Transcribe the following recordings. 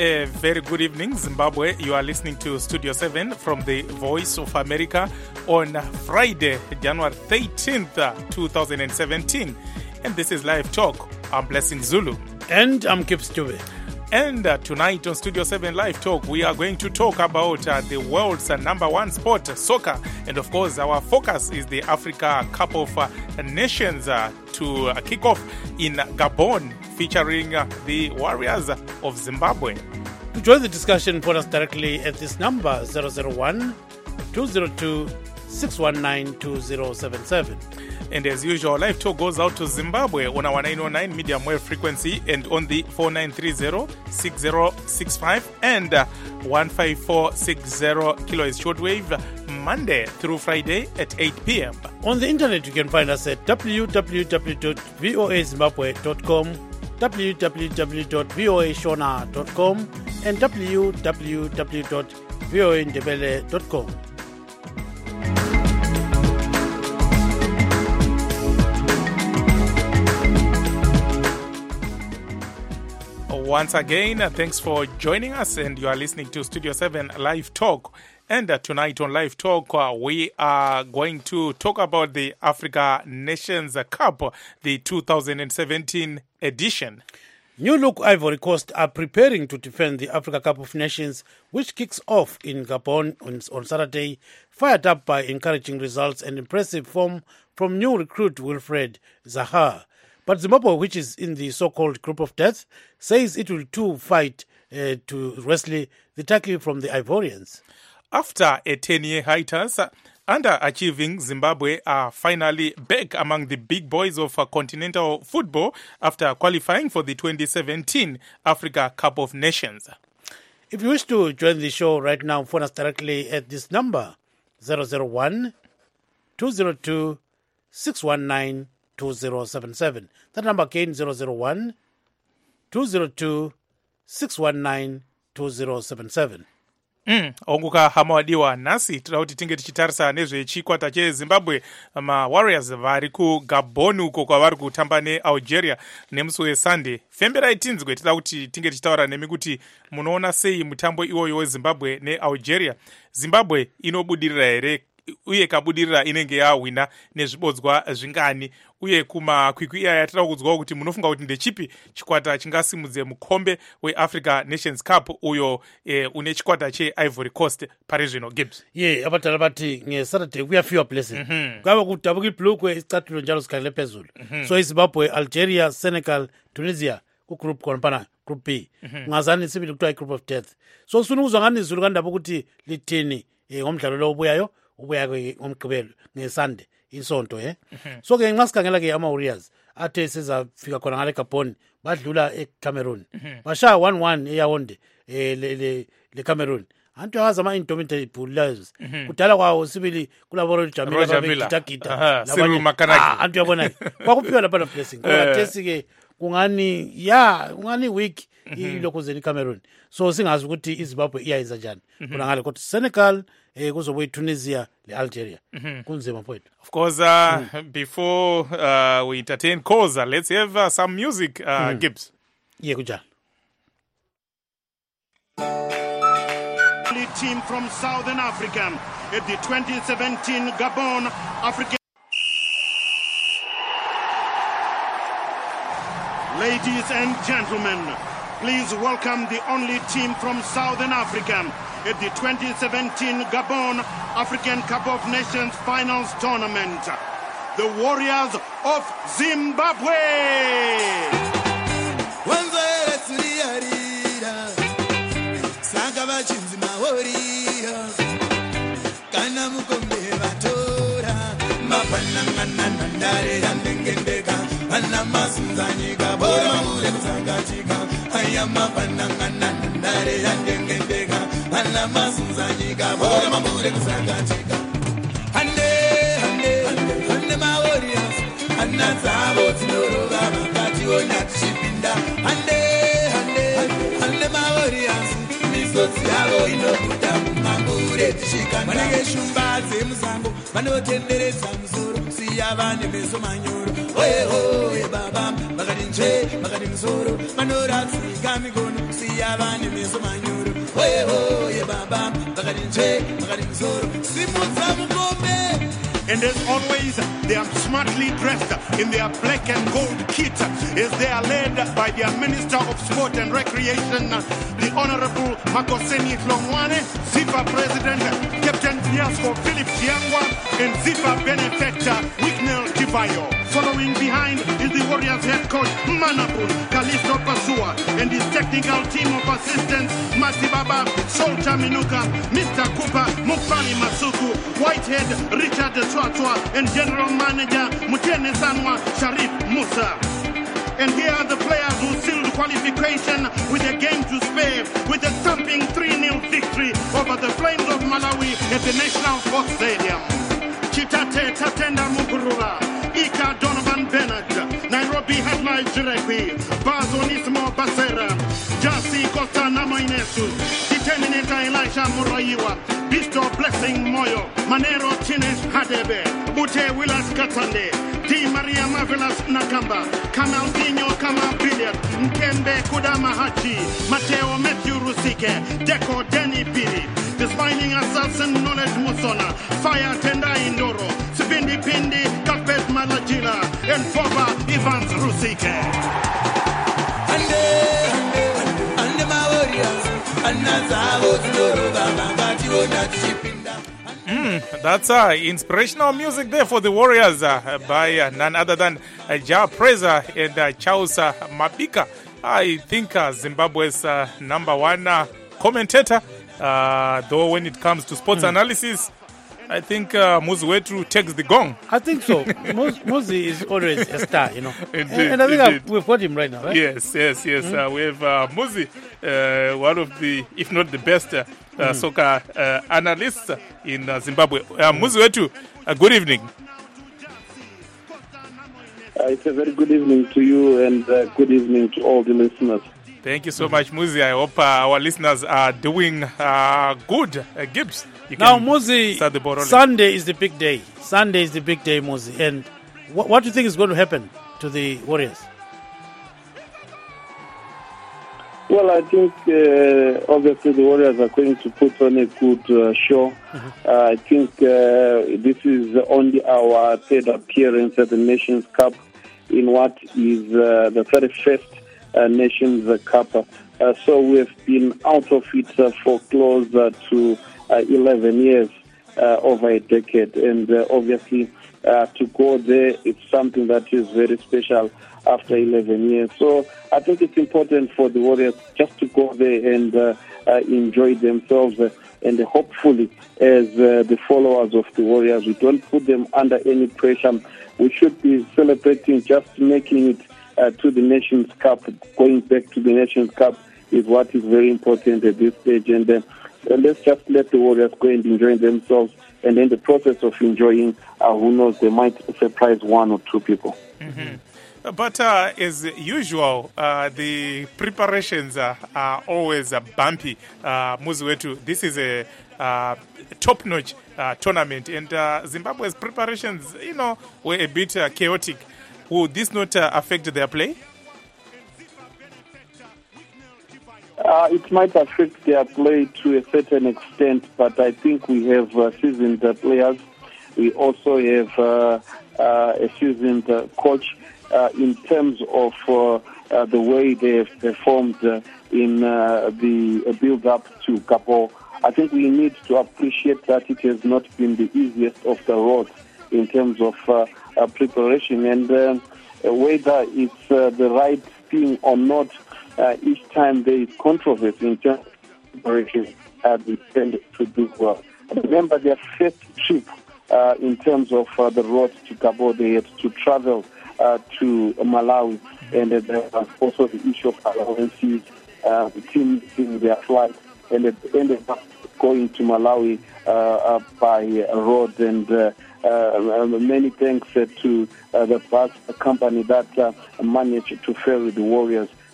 A very good evening, Zimbabwe. You are listening to Studio 7 from the Voice of America on Friday, January 13th, 2017. And this is Live Talk. I'm Blessing Zulu. And I'm Kip Stube. And tonight on Studio 7 Live Talk, we are going to talk about the world's number one sport, soccer. And of course, our focus is the Africa Cup of Nations to kick off in Gabon, featuring the Warriors of Zimbabwe. To join the discussion, phone us directly at this number, 001-202-619-2077. And as usual, Live Talk goes out to Zimbabwe on our 909 medium wave frequency and on the 4930-6065 and 15460 kilohertz shortwave, Monday through Friday at 8 p.m. On the internet, you can find us at www.voazimbabwe.com, www.voashona.com, and www.voandebele.com. Once again, thanks for joining us, and you are listening to Studio 7 Live Talk. And tonight on Live Talk, we are going to talk about the Africa Nations Cup, the 2017 edition. New Look Ivory Coast are preparing to defend the Africa Cup of Nations, which kicks off in Gabon on Saturday, fired up by encouraging results and impressive form from new recruit Wilfred Zaha. But Zimbabwe, which is in the so-called group of death, says it will too fight to wrestle the Turkey from the Ivorians. After a 10-year hiatus, underachieving Zimbabwe are finally back among the big boys of continental football after qualifying for the 2017 Africa Cup of Nations. If you wish to join the show right now, phone us directly at this number, 001-202-619-2077. That number again, 001-202-619-2077. Onguka hamawadiwa nasi tauti tinge tichitarisa nezve chikwata cheZimbabwe Warriors vari kuGabon uko kwavari kutamba neAlgeria nemusi weSunday. Femberai tinzwe tida kuti tinge tichitaura nemi kuti munoona sei mutambo iwoyo weZimbabwe neAlgeria. Zimbabwe inobudirira here uye kabudirira inenge yawina nezvibodzwa zvingani, uye kumakwikwi iyaya tiri kudzwa kuti munofunga kuti ndechipi chikwata chingasimudze mukombe weAfrica Nations Cup uyo une chikwata cheIvory Coast pari zvino. Gibbs abatala bati ngeSaturday kuyafiwa Blessing kwava kuti abukibhlukwe isicathulo njalo sikhalele phezulu. So iZimbabwe, Algeria, Senegal, Tunisia kugroup konapana group B, ngazani sibili kuthiwa group of death. So kusifuna ukuzwa ngani izulu kandaba ukuthi lithini ngomdlalo lo ubuya ngomgqibelo ngeSunday isonto So ke nxa sikhangela ke ama-Warriors athe sizafika khona ngale Gabon badlula eCameroon bashaya 1-1 eYaounde le Cameroon. Antu yazi ama-Indomitable Bulls kudala kwawo sibili kulabo Roger Milla gita Siru Makanaki antu yabona kwakuphiwa lapha no Blessing kwathesi ke kungani week ilokuzeni Cameroon. So singazi ukuthi iZimbabwe iyayenza njani kuna ngale kodwa Senegal kuzobuya Tunisia leAlgeria kunzima mfowethu. Of course, before we entertain calls, let's have some music, Gibbs. Kunjani. Team from Southern Africa at the 2017 Gabon African. Ladies and gentlemen, please welcome the only team from Southern Africa at the 2017 Gabon African Cup of Nations Finals Tournament, the Warriors of Zimbabwe. Manege shumbaze musango vanotenderedza musoro siya vane meso manyoro oye oye baba vakati nje vakati musoro vanoratsika mikono siya siyabane meso manyoro oye oye baba bakalinje bakalinzoro simutsa mukome. And as always, they are smartly dressed in their black and gold kit as they are led by their Minister of Sport and Recreation, the Honorable Makoseni Tlongwane, ZIFA President Captain Fiasco Philip Chiangwa, and ZIFA Benefactor Wicknell Tivayo. Following behind is the Warriors head coach Manapul Kalisto Pasua and his technical team of assistants Matibaba Solta Minuka, Mr. Cooper Mufani Masuku, Whitehead Richard Swatwa, and General Manager Mutene Sanwa Sharif Musa. And here are the players who sealed qualification with a game to spare with a thumping 3-0 victory over the Flames of Malawi at the National Sports Stadium. Chitate Tatenda Mukurura, Ika Donovan Bennett, Nairobi Headlight Jirekwi, Bazonismo Basera, Jasi Costa Namoinesu, Determinator Elisha Muraiwa, Bisto Blessing Moyo, Manero Chines Hadebe, Bute Willas Katande, Di Maria Marvelous Nakamba, Kamaldinho Kama Billiard, Nkembe Kudama Hachi, Mateo Matthew Rusike, Deco Denny Piri, the Smiling Assassin Knowledge Musona, Fire Tenda Indoro, Spindi Pindi, Kapet Malajila, and Foba Evans Rusike. Ande my warriors, That's inspirational music there for the Warriors by none other than Ja Preza and Charles Mabika. I think Zimbabwe's number one commentator, though when it comes to sports analysis, I think Muzi Wetu takes the gong. I think so. Muzi is always a star, you know. Indeed, and I think we've got him right now, right? Yes. We have Muzi, one of the, if not the best, soccer analysts in Zimbabwe. Muzi Wetu, good evening. It's a very good evening to you and good evening to all the listeners. Thank you so much, Muzi. I hope our listeners are doing good. Gibbs, you now, can Muzi, start the ball rolling. Sunday is the big day. Sunday is the big day, Muzi. And what do you think is going to happen to the Warriors? Well, I think obviously the Warriors are going to put on a good show. I think this is only our third appearance at the Nations Cup in what is the 31st Nations Cup. So we've been out of it for close to 11 years, over a decade. And obviously to go there, it's something that is very special after 11 years. So I think it's important for the Warriors just to go there and enjoy themselves. And hopefully, as the followers of the Warriors, we don't put them under any pressure. We should be celebrating just making it to the Nations Cup. Going back to the Nations Cup is what is very important at this stage. And let's just let the Warriors go and enjoy themselves. And in the process of enjoying, who knows, they might surprise one or two people. Mm-hmm. But as usual, the preparations are always bumpy. Muzi Wetu, this is a top-notch tournament, and Zimbabwe's preparations, were a bit chaotic. Would this not affect their play? It might affect their play to a certain extent, but I think we have seasoned players. We also have a seasoned coach. In terms of the way they have performed in the build-up to Gabon, I think we need to appreciate that it has not been the easiest of the road in terms of preparation. And whether it's the right thing or not, each time there is controversy in terms of preparation, they tend to do well. Remember their first trip in terms of the road to Gabon, they had to travel to Malawi, and there was also the issue of allowances, the team in their flight, and it ended up going to Malawi by road. And many thanks to the bus company that managed to ferry the Warriors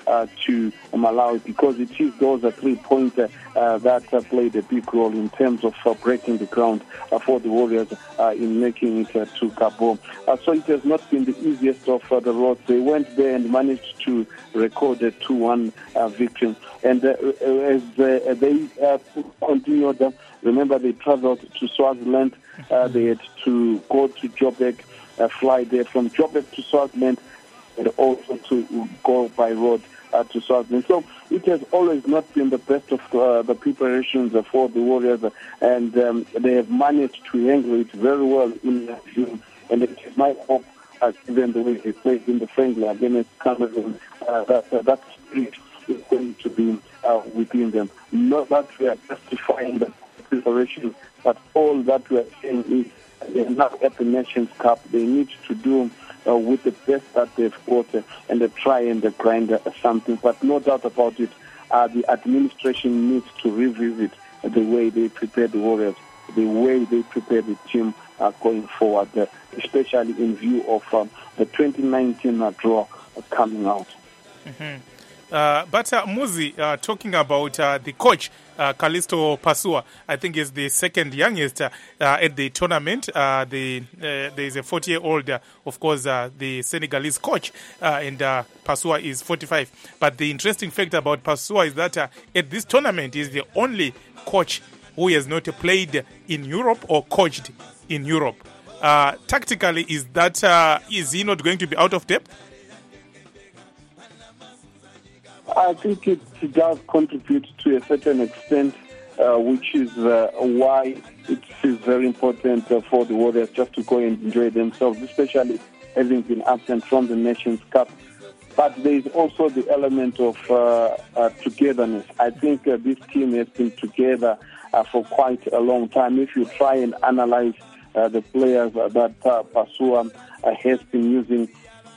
to Malawi, because it is those 3-pointer that played a big role in terms of breaking the ground for the Warriors in making it to Gabon. So it has not been the easiest of the roads. They went there and managed to record a 2-1 victory. And as they continued, remember they traveled to Swaziland. They had to go to Joburg, fly there from Joburg to Swaziland, and also to go by road to Swaziland. So it has always not been the best of the preparations for the Warriors, and they have managed to handle it very well in June. And it is my hope, given the way they played in the friendly against Cameroon, that spirit is going to be within them. Not that we are justifying the preparation, but all that we are saying is they're not at the Nations Cup. They need to do with the best that they've got and they try and grind something. But no doubt about it, the administration needs to revisit the way they prepare the Warriors, the way they prepare the team going forward, especially in view of the 2019 draw coming out. But Muzi, talking about the coach, Callisto Pasua, I think is the second youngest at the tournament. There is a 40-year-old, of course, the Senegalese coach, and Pasua is 45. But the interesting fact about Pasua is that at this tournament is the only coach who has not played in Europe or coached in Europe. Tactically, is he not going to be out of depth? I think it does contribute to a certain extent, which is why it is very important for the Warriors just to go and enjoy themselves, especially having been absent from the Nations Cup. But there is also the element of togetherness. I think this team has been together for quite a long time. If you try and analyze the players that Pasua has been using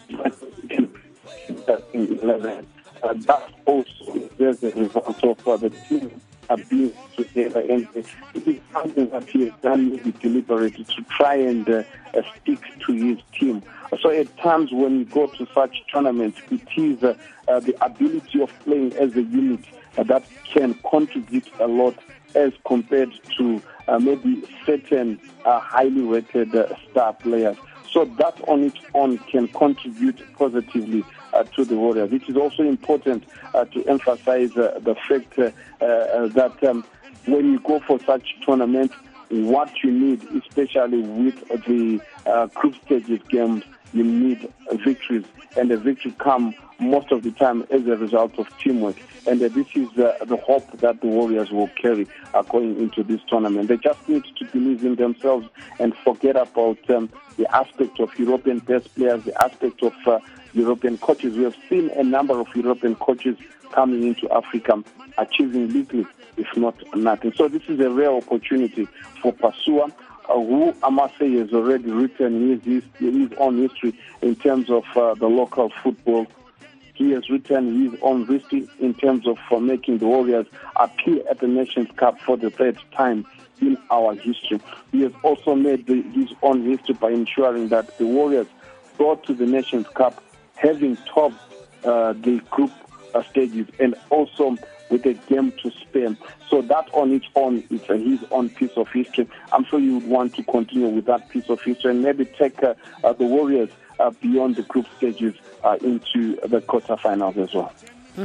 in 11, that also is a result of the team being together, and it is something that he has done maybe deliberately to try and stick to his team. So at times when you go to such tournaments, it is the ability of playing as a unit that can contribute a lot as compared to maybe certain highly rated star players. So that on its own can contribute positively to the Warriors. It is also important to emphasize the fact that when you go for such tournaments, what you need, especially with the group stages games, you need victories, and the victory come most of the time as a result of teamwork. And this is the hope that the Warriors will carry going into this tournament. They just need to believe in themselves and forget about the aspect of European best players, the aspect of European coaches. We have seen a number of European coaches coming into Africa achieving little, if not nothing. So this is a rare opportunity for Pasua, who I must say has already written his own history in terms of the local football. He has written his own history in terms of making the Warriors appear at the Nations Cup for the third time in our history. He has also made his own history by ensuring that the Warriors go to the Nations Cup having topped the group stages and also with a game to spare. So that on its own is his own piece of history. I'm sure you would want to continue with that piece of history and maybe take the Warriors beyond the group stages into the quarterfinals as well.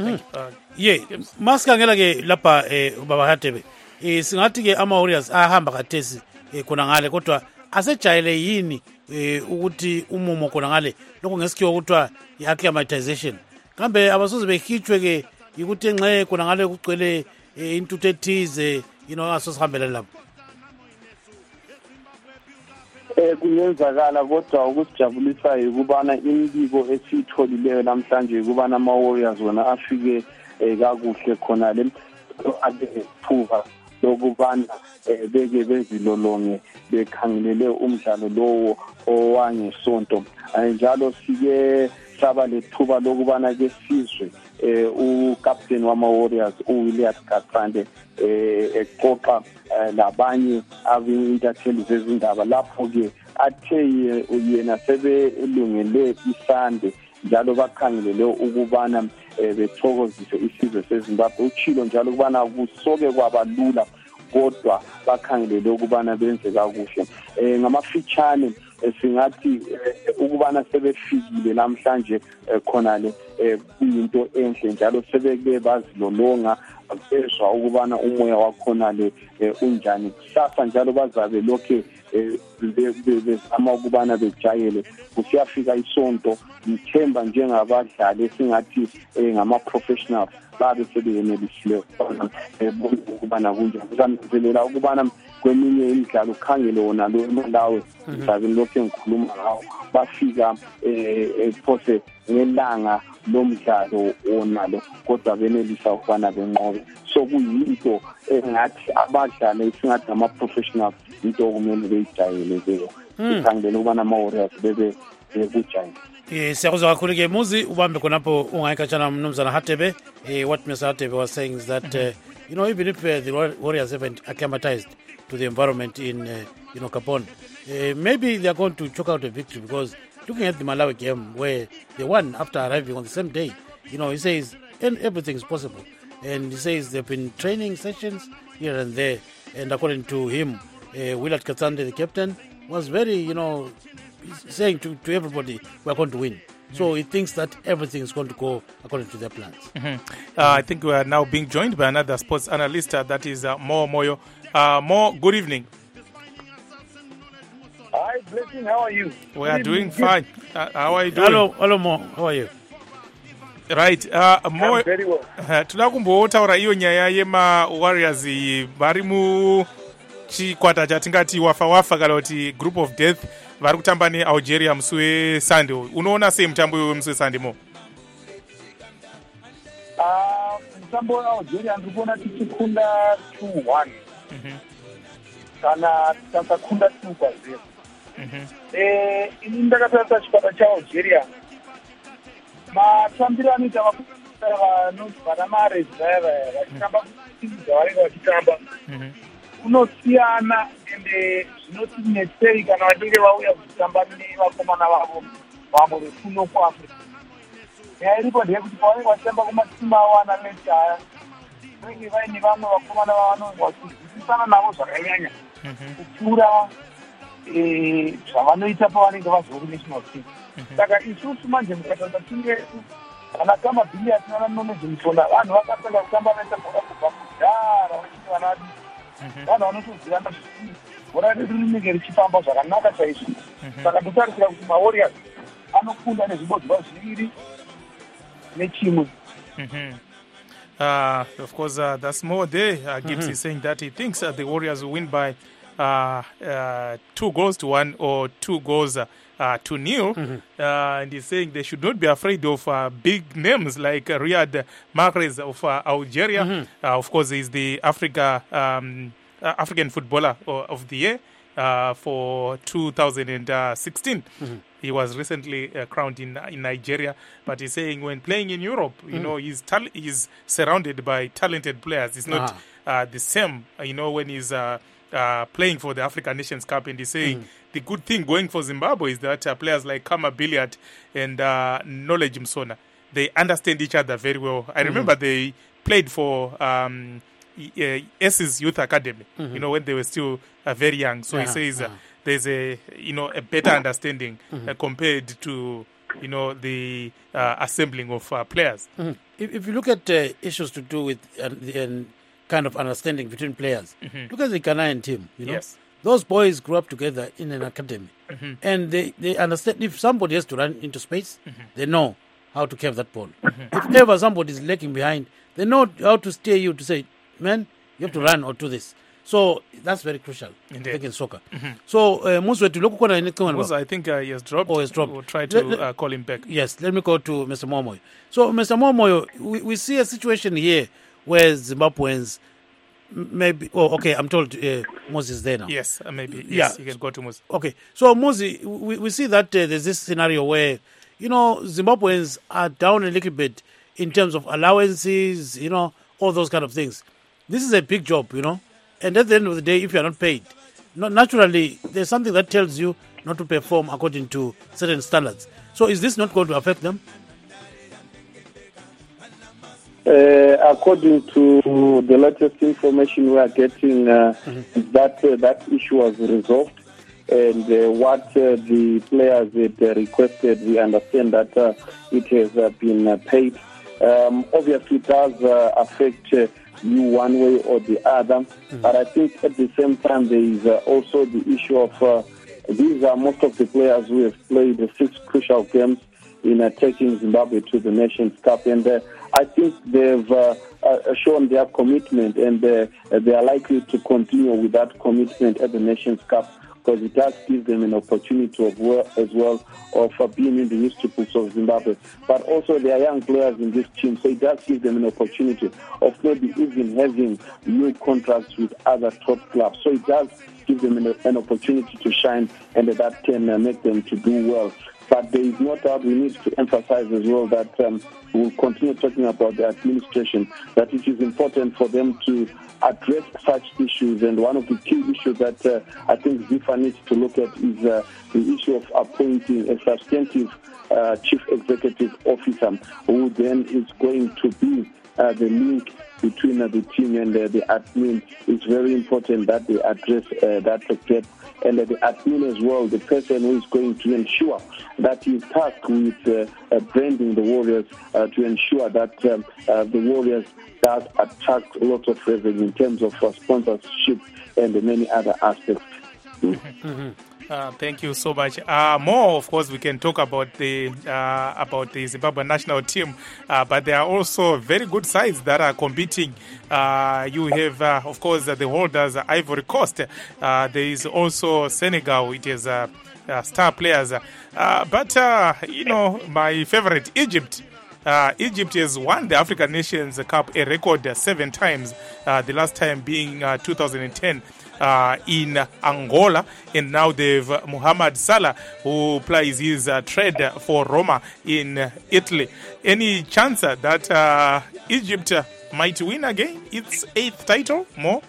Masikangela ke lapha baba Hatebe singathi ke ama Warriors ahamba kathesi khona ngale kodwa asejayele yini ukuthi umumo khona ngale lokho ngesikhiwo kuthiwa i-acclimatization kambe abasoze behitshwe ke ukuthi nxe khona ngale kugcwele intuthu ethize asosihambele lapho. Kuyenzakala kodwa ukusijabulisayo ukubana imibiko esiyitholileyo namhlanje ukubana ama-Warriors wona afike kakuhle khona le alethuba lokubana beke bezilolonge bekhangelele umdlalo lowo owangesonto. Njalo sike saba lethuba lokubana ke sizwe ucaptain wama-Warriors uWilliam Gatrande exoxa labanye abi-intatheli zezindaba lapho ke athe yena sebelungele isande njalo bakhangelele ukubana bethokozise isizwe seZimbabwe. Uchilo njalo ukubana kusoke kwabalula kodwa bakhangelele ukubana benze kakuhle. Ngamafitshane singathi ukubana sebefikile namhlanje khonale kuyinto enhle njalo sebeke bazilolonga bezwa ukubana umoya wakhonale unjani. Kusasa njalo bazabe lokhe bezama ukubana bejayele kusiyafika isonto. Ngithemba njengabadlali esingathi ngama-professionals babe sebeyenelisile ukubana kunjani. Kuzanikelela ukubana kweminye imidlalo ukhangele wona lo eMalawi mhlawumbe lokhu engikhuluma ngawo bafika phose ngelanga lomdlalo wonalo kodwa benelisa ukubana benqobe. So kuyinto engathi abadlali esingathi ama-professionals into okumele beyijayele leyo. Ukhangele ukubana ama-Warriors bebe kujayele. Siyakuzwa kakhulu-ke Muzi ubambe khonapho ungayikatshana mnumzana Hatebe. What Mr. Hatebe was saying is that even if the Warriors haven't acclimatized to the environment in Gabon, maybe they are going to choke out a victory, because looking at the Malawi game where they won after arriving on the same day, he says everything is possible, and he says they've been training sessions here and there, and according to him, Willard Katsande, the captain, was very saying to everybody, we're going to win. So he thinks that everything is going to go according to their plans. I think we are now being joined by another sports analyst, that is Mo Moyo. Mo, good evening. Hi, Blessing, how are you? We are doing fine. How are you doing? Hello Mo, how are you? Right. Mo, I'm very well. Toda kumbotaura iyo nyaya yema-Warriors vari muchikwata chatingati wafa kana kuti group of death vari kutamba neAlgeria musi weSunday. Unoona sei mutambo wemusi weSunday Mo? Mutambo weAlgeria ndiri kuona tichikunda 2-1 kana tasakunda 2-0. Ini ndakatarisa chikwata chaAlgeria, matambiro anoita vana marezi vaya vachitamba timu dzavanenge vachitamba unosiyana, ende zvinotinetsei kana vachinge vauya kuchitamba nevakomana vavo vamwe vekuno kuAfrica. Nyaya iripo ndeyekuti pavanenge vachitamba kumatimu avo analeti aya vanenge vaine vamwe vakomana vavanenge vachizwisisana navo zvakanyanya kupfuura zvavanoita pavanenge vazova kunational team. Saka isusu manje mukatarisa timu yedu vana kama Billiards nana Nonezi Mutona vanhu vakatanga kutamba vaita bhora kubva kudhara vachiti vanadi vanhu vanotozivana bhora redu rinenge richifamba zvakanaka chaizvo. Saka ndotarisira kuti maWarriors anokunda nezvibodzwa zviviri nechimwe. Of course, that's more there. Gibbs is saying that he thinks the Warriors will win by 2-1 or 2-0. And he's saying they should not be afraid of big names like Riyad Mahrez of Algeria. Of course, he's the African footballer of the year for 2016. He was recently crowned in Nigeria, but he's saying when playing in Europe, he's surrounded by talented players. It's not the same, when he's playing for the African Nations Cup. And he's saying the good thing going for Zimbabwe is that players like Kama Billiard and Knowledge Msona, they understand each other very well. I remember they played for S's Youth Academy, when they were still very young. So he says there's a better understanding compared to the assembling of players. If you look at issues to do with the kind of understanding between players, look at the Ghanaian team. Yes. Those boys grew up together in an academy, and they understand if somebody has to run into space, they know how to carry that ball. If ever somebody is lagging behind, they know how to steer you to say, man, you have to run or do this. So that's very crucial in soccer. So Muzi, to look at I think he has dropped. Oh, he's dropped. We'll try to call him back. Yes, let me go to Mr. Momoyo. So, Mr. Momoyo, we see a situation here where Zimbabweans maybe... Oh, okay, I'm told Muzi is there now. Yes, maybe. Yes, you can go to Muzi. Okay, so Muzi, we see that there's this scenario where, Zimbabweans are down a little bit in terms of allowances, all those kind of things. This is a big job, and at the end of the day, if you're not paid, naturally, there's something that tells you, not to perform according to certain standards. So is this not going to affect them? According to the latest information we are getting, that issue was resolved. And what the players had requested, we understand that it has been paid. Obviously, it does affect you one way or the other. But I think at the same time, there is also the issue of these are most of the players who have played the 6 crucial games in taking Zimbabwe to the Nations Cup. And I think they've shown their commitment, and they are likely to continue with that commitment at the Nations Cup, because it does give them an opportunity as well of being in the history books of Zimbabwe. But also there are young players in this team, so it does give them an opportunity of maybe even having new contracts with other top clubs. So it does give them an opportunity to shine, and that can make them to do well. But there is no doubt we need to emphasize as well that we'll continue talking about the administration, that it is important for them to address such issues. And one of the key issues that I think FIFA needs to look at is the issue of appointing a substantive chief executive officer who then is going to be the link between the team and the admin. It's very important that they address that gap. And the admin as well, the person who is going to ensure that he is tasked with branding the Warriors to ensure that the Warriors does attract lots of revenue in terms of sponsorship and many other aspects. Thank you so much. More, of course, we can talk about the Zimbabwe national team, but there are also very good sides that are competing. You have, of course, the holders, Ivory Coast. There is also Senegal. It is star players. But my favorite, Egypt. Egypt has won the African Nations Cup a record 7 times, the last time being 2010. In Angola, and now they've Mohamed Salah, who plays his trade for Roma in Italy. Any chance that Egypt might win again its 8th title? More?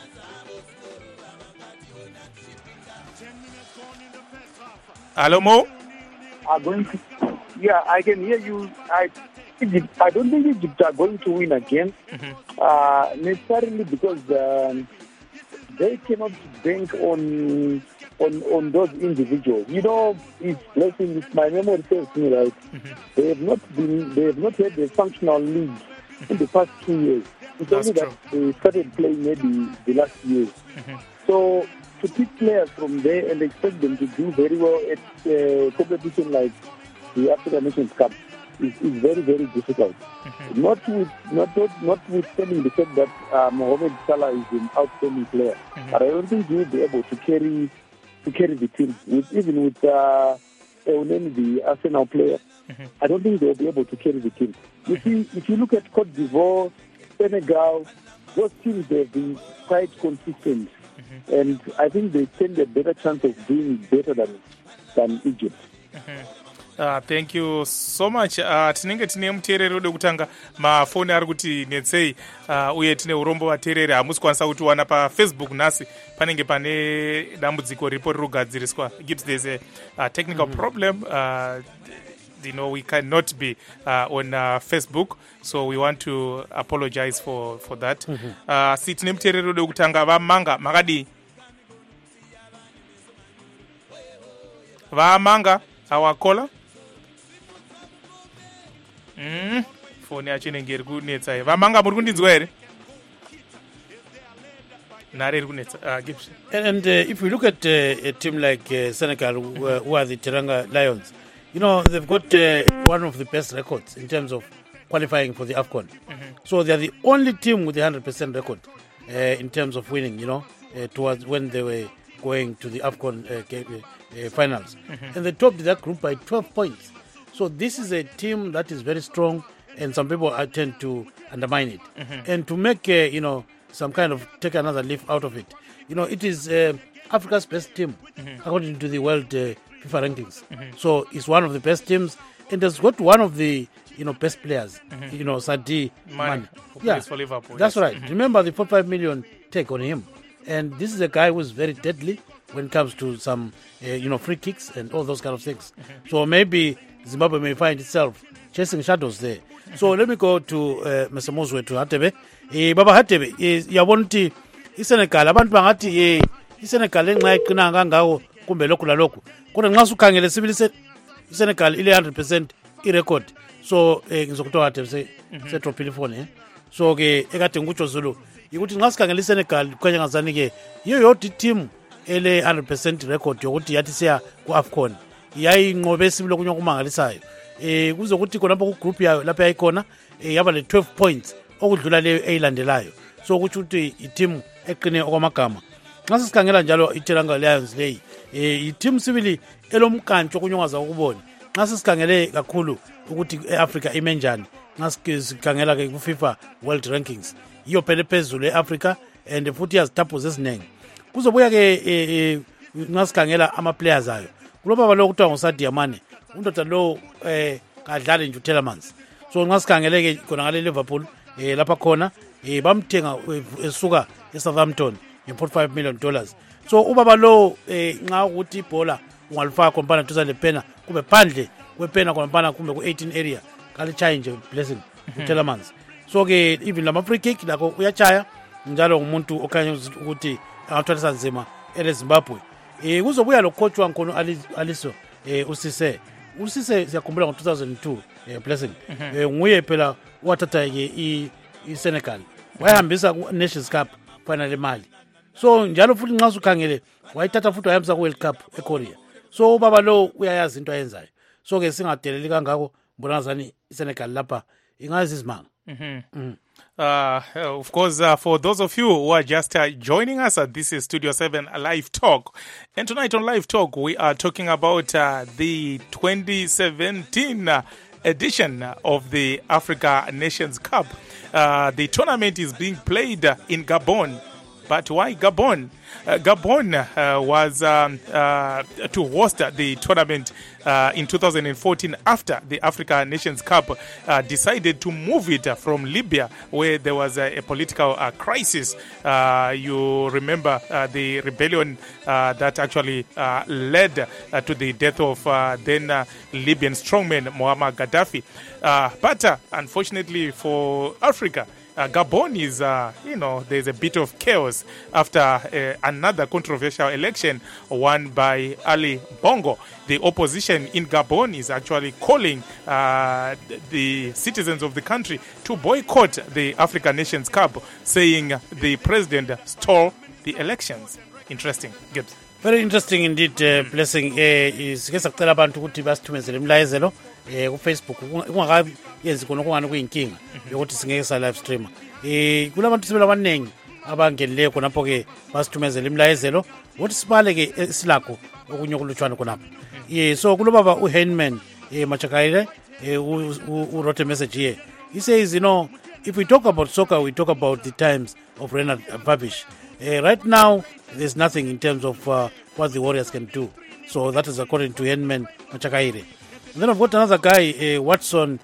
Hello, Mo? Yeah, I can hear you. I don't think Egypt are going to win again, necessarily because they cannot bank on those individuals. If my memory serves me right, they have not had a functional league in the past 2 years. It's only that they started playing maybe the last year. So to pick players from there and expect them to do very well at a competition like the African Nations Cup is very, very difficult. Notwithstanding the fact that Mohamed Salah is an outstanding player, but I don't think he will be able to carry the team. Even with Euneni, the Arsenal player, I don't think they'll be able to carry the team. You see, if you look at Cote d'Ivoire, Senegal, those teams, they've been quite consistent, and I think they stand a better chance of doing better than Egypt. Thank you so much. Tinenge tine muteereri ode kutanga mafoni ari kuti netsei, uye tine urombo vateereri hamusi kwanisa kutiwana paFacebook nhasi. Panenge pane dambudziko ripo riri kugadziriswa. Gibbs, there's a technical problem. We cannot be on Facebook, so we want to apologize for that. Si tine muteereri ode kutanga vamanga makadi vamanga our caller. Foni yacho inenge iri kunetsa. Vamanga muri kundinzwa here? Nare iri kunetsa. Gibbs. And if we look at a team like Senegal, who are the Teranga Lions, they've got one of the best records in terms of qualifying for the AFCON. So they're the only team with a 100% record in terms of winning, towards when they were going to the AFCON finals. And they topped that group by 12 points. So this is a team that is very strong, and some people tend to undermine it. And to make, some kind of take another leaf out of it, it is Africa's best team, according to the World FIFA rankings. So it's one of the best teams, and it's got one of the, best players, Sadio Mane. Yeah, for Liverpool. That's right. Remember the 45 million take on him. And this is a guy who's very deadly when it comes to some, free kicks and all those kind of things. So maybe Zimbabwe may find itself chasing shadows there. So let me go to Mr. Moswe to Hatebe. Baba Hatebe, yabona ukuthi iSenegal abantu bangathi iSenegal enxa iqina kangako kumbe lokhu lalokhu. Kodwa nxa usukhangele sibili iSenegal ile 100% irecord. So ngizokuthiwa Hatebe se drop phone So ke ekade ngikutsho Zulu ukuthi nxa sikhangele iSenegal kwanye ngazani ke yiyo yodwa team ele 100% record yokuthi yathi siya ku-AFCON yayinqobe sibili okunye okumangalisayo kuzokuthi khonapho ku-group yayo lapho yayikhona yaba le-12 points okudlula leyo eyilandelayo so kutsho ukuthi i-team eqine okwamagama nxa sisikhangela njalo i-Teranga Lions leyi i-team sibili elomkantsho okunye ongaza ukubona nxa sisikhangele kakhulu ukuthi e-Africa ime njani nxa sikhangela-ke ku-FIFA World Rankings yiyo phela phezulu e-Africa and futhi yazitaphuza eziningi kuzobuya-ke nxa sikhangela ama-players ayo kulobaba lo kuthiwa nguSadio Mane undoda lo kadlali nje uTielemans so nxa sikhangele-ke khona ngale Liverpool lapha khona bamthenga esuka eSouthampton nge$45 million so ubaba lo nxa ukuthi ibhola ungalifaka khompana duza lepena kube phandle kwepena khompana kumbe ku-18 area kalichaye nje blessing uTielemans so-ke even lama-free kick lakho uyachaya njalo ngumuntu okhanya ukuthi angathwalisa nzima ele-Zimbabwe kuzobuya lo coach wangikhona Aliso usise siyakhumbula ngo-2002 blessing nguye phela wathatha-ke i-Senegal wayihambisa ku-Nations Cup final imali so njalo futhi nxa usukhangele wayithatha futhi wayihambisa ku-World Cup eKorea so ubaba lo uyayazi into ayenzayo so-ke singadeleli kangako mbona ngazani iSenegal lapha ingazi izimanga. Of course, for those of you who are just joining us, this is Studio 7 Live Talk. And tonight on Live Talk, we are talking about the 2017 edition of the Africa Nations Cup. The tournament is being played in Gabon. But why Gabon? Gabon was to host the tournament in 2014 after the Africa Nations Cup decided to move it from Libya, where there was a political crisis. You remember the rebellion that actually led to the death of then Libyan strongman Muammar Gaddafi. But unfortunately for Africa, Gabon is, there's a bit of chaos after another controversial election won by Ali Bongo. The opposition in Gabon is actually calling the citizens of the country to boycott the African Nations Cup, saying the president stole the elections. Interesting. Gibbs. Very interesting indeed, Blessing. Sike sakucela abantu ukuthi basithumezele imlayezelo ku-Facebook ungakabi yenzi khona okungani kuyinkinga yokuthi singeke sa live streamer kulabantu sibela abaningi abangenileyo khonapho-ke basithumezele imlayezelo ukuthi sibale-ke isilakho okunye okulutshwane khonapho so kulobaba uHenman Machakaile who wrote a message here. He says, if we talk about soccer, we talk about the times of Renard Babish. Right now, there's nothing in terms of what the Warriors can do. So that is according to Henman Machakaire. And then I've got another guy, Watson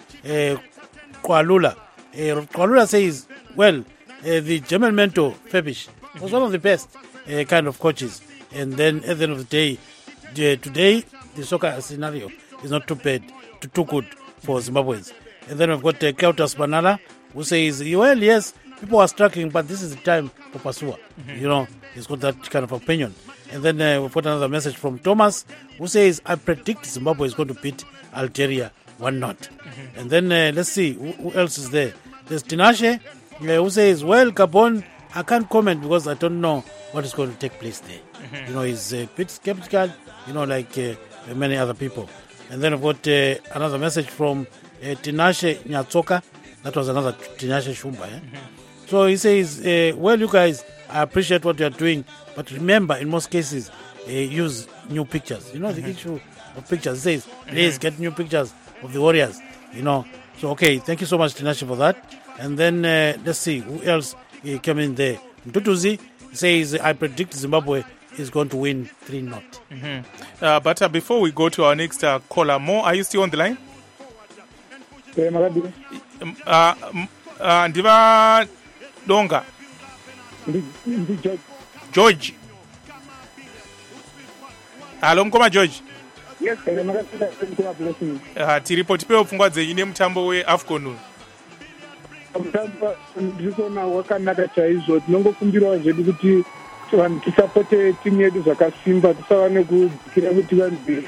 Kwalula. Kwalula says, well, the German mentor, Fabish, was one of the best kind of coaches. And then at the end of the day, today, the soccer scenario is not too bad, too good for Zimbabweans. And then we've got Kautas Banala, who says, well, yes, people are struggling, but this is the time for Pasua. He's got that kind of opinion. And then we've got another message from Thomas, who says, I predict Zimbabwe is going to beat Algeria 1-0. And then let's see, who else is there? There's Tinashe, who says, well, Gabon, I can't comment because I don't know what is going to take place there. He's a bit skeptical, like many other people. And then I've got another message from Tinashe Nyatsoka. That was another Tinashe Shumba. So he says, well, you guys, I appreciate what you're doing, but remember, in most cases, use new pictures. The issue of pictures. He says, please get new pictures of the Warriors. So, okay, thank you so much, Tinashe, for that. And then let's see, who else came in there? Mtutuzi says, I predict Zimbabwe is going to win 3-0. But before we go to our next caller, Mo, are you still on the line? Ndiva Donga. George. Halo mkoma George. Yes, Tiripo tipewo pfungwa dzenyu nemutambo weAFCON. mutambo ndiriona wakanaka chaizvo. Tinongokumbirawo zvedu kuti vanhu tisapote timu yedu zvakasimba, tisava nekudzikira kuti vanhu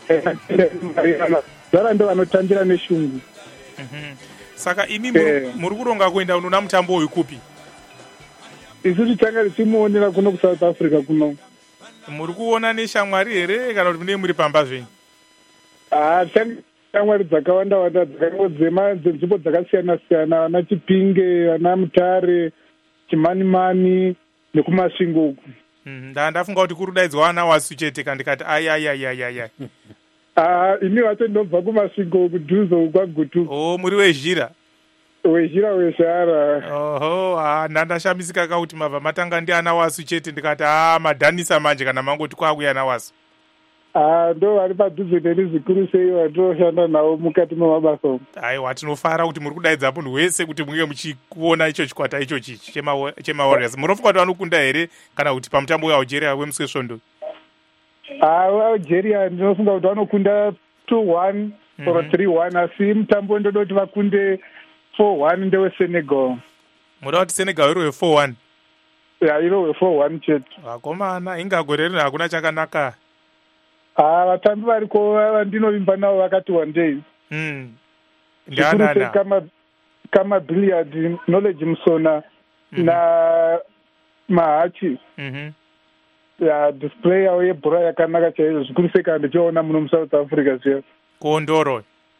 zara ndo vanotambira neshungu. Saka imi muri kuronga kuenda unona mutambo uyu kupi? Isu tichanga tichimuonera kuno kuSouth Africa kuno. Muri kuona neshamwari here kana kuti munenge muri pamba zvenyu? Shamwari dzakawanda dzenzvimbo dzakasiyana-siyana, vana Chipinge, vana Mutare, Chimanimani nekumasvingo uku. Ndafunga kuti kuri kudaidzwa vana wasu chete kandikati ayayayayaya. Ini wacho ndinobva kumasvingo uku dhuzo kwaGutu. Muri wezhira? Wezhira wezhara. Oho, ndandashamisika kakuti mabva matanga ndiana wasu chete ndikati madhanisa manje kana mangoti kwakuya ana wasu. Ndo vari padhuze neni zvikuru sei vandinoshanda navo mukati memabasa umu. Aiwa, tinofara kuti muri kudaidza munhu wese kuti munge muchikuona icho chikwata ichochi chemawarriors. Munofunga kuti vanokunda here kana kuti pamutambo weAlgeria wemusi wesvondo? Algeria ndinofunga kuti vanokunda 2-1 or 3-1, asi mutambo ndoda kuti vakunde 4-1 ndeweSenegal. Muda kuti Senegal iro we4-1? Iro we4-1 chete. Vakomana, ingagore rino hakuna chakanaka. Vatambi variko vandinovimba navo vakati one day. Ndianana? Kama Billiard, Knowledge Musona na Mahachi. Display yavo yebhora yakanaka chaizvo, zvikuru sei kana ndichiona muno muSouth Africa zviya. Ko Ndoro?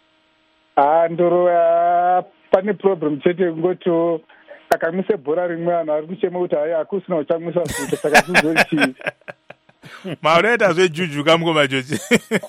Ndoro pane problem chete kungoti akamwise bhora rimwe vanhu vari kuchema kuti hai hakusina uchamwisa futi, saka sizorichii. Maunoita zvejuju kamukoma George.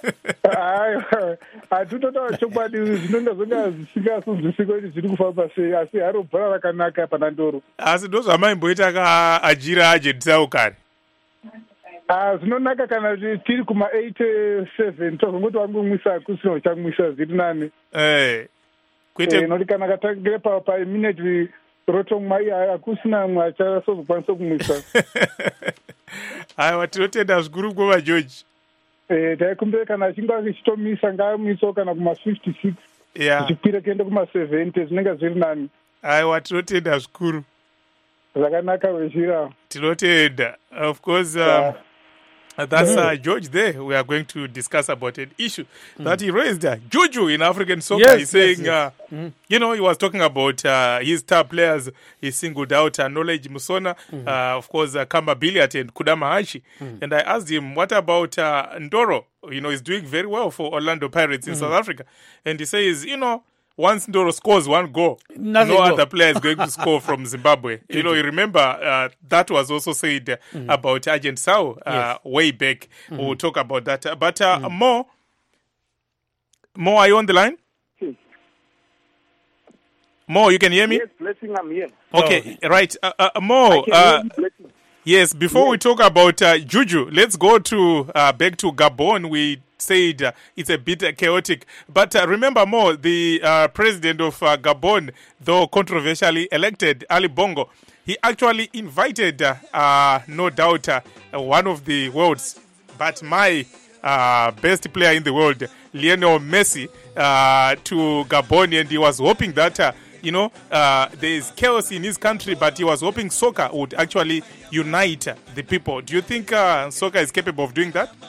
Hatitotaura chokwadi, zvinonga zvonga zvisingasunzwisiki kuti zviri kufamba sei, asi haro bhora rakanaka pana Ndoro. Asi ndozvamaimboita kaajira ajentisao kare. Zvinonaka kana tiri kuma87 tozongoti wangomwisa hakusina uchamwisa zviri nani. Noti kana katangire paminute rotomwa hakusina mwe achazokwanisa kumwisa. Aiwa, tinotenda zvikuru ngoma George. Taikumbira kana achinge achitomisa ngaamwisawo kana kuma56 zvichikwira kuenda kuma70 zvinenge zviri nani. Aiwa, tinotenda zvikuru. Zvakanaka wezhira. Tinotenda. Of course, that's George there. We are going to discuss about an issue that he raised. Juju in African soccer. Yes, He's saying, yes. You know, he was talking about his star players. He singled out Knowledge Musona, of course, Kamba Billiard and Kudama Hachi. And I asked him, what about Ndoro? You know, he's doing very well for Orlando Pirates in South Africa. And he says, you know, once Ndoro scores one goal, no other player is going to score from Zimbabwe. You know, you remember that was also said about Agent Sao way back. We'll talk about that. But Mo, are you on the line? Mo, you can hear me? Yes, Blessing, I'm here. Okay, right. Mo, yes, before we talk about Juju, let's go to back to Gabon. We said it's a bit chaotic. But remember, Mo, the president of Gabon, though controversially elected, Ali Bongo, he actually invited, no doubt, one of the world's, but my best player in the world, Lionel Messi, to Gabon, and he was hoping that you know, there is chaos in his country, but he was hoping soccer would actually unite the people. Do you think soccer is capable of doing that?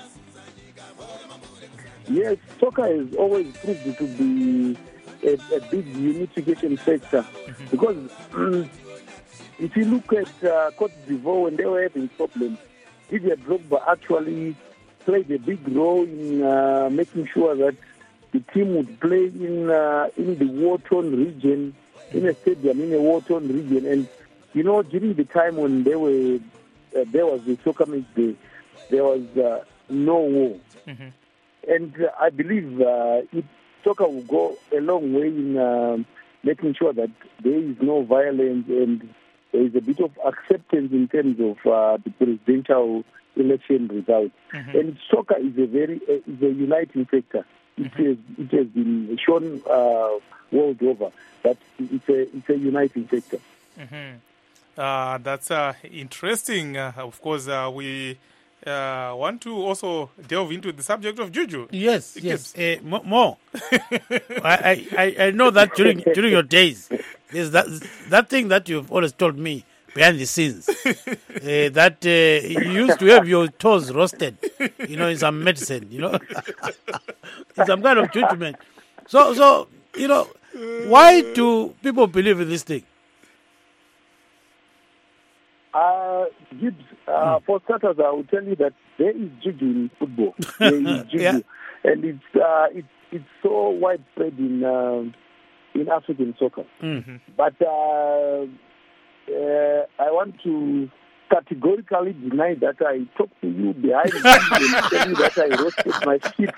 Yes, soccer has always proved to be a big unification factor. Because if you look at Cote d'Ivoire, when they were having problems, Didier Drogba actually played a big role in making sure that the team would play in the war-torn region, in a stadium, in a war-torn region. And, you know, during the time when there was the soccer match day, there was no war. And I believe soccer will go a long way in making sure that there is no violence and there is a bit of acceptance in terms of the presidential election results. And soccer is a uniting factor. It has been shown world over that it's a uniting factor. That's interesting. Of course, we want to also delve into the subject of juju. Yes, Gibbs. yes. More. I know that during your days, there's that thing that you've always told me behind the scenes, that you used to have your toes roasted, in some medicine, in some kind of treatment. So why do people believe in this thing? Gibbs, for starters, I will tell you that there is juju in football. There is juju, Yeah. and it's so widespread in African soccer. Mm-hmm. But I want to categorically deny that I talked to you behind the scenes and tell you that I roasted my feet.